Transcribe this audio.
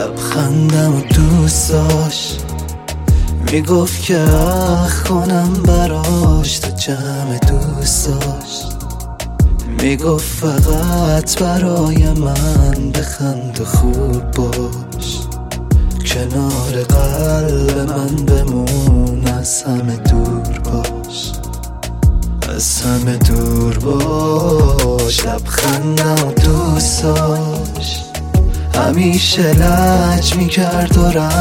لبخندم و دوست داشت، میگفت که اخ کنم براش تا جمع دوست داشت، میگفت فقط برای من بخند و خوب باش، کنار قلب من بمون، از همه دور باش، از همه دور باش. لبخندم و دوست داشت، همیشه لج میکرد و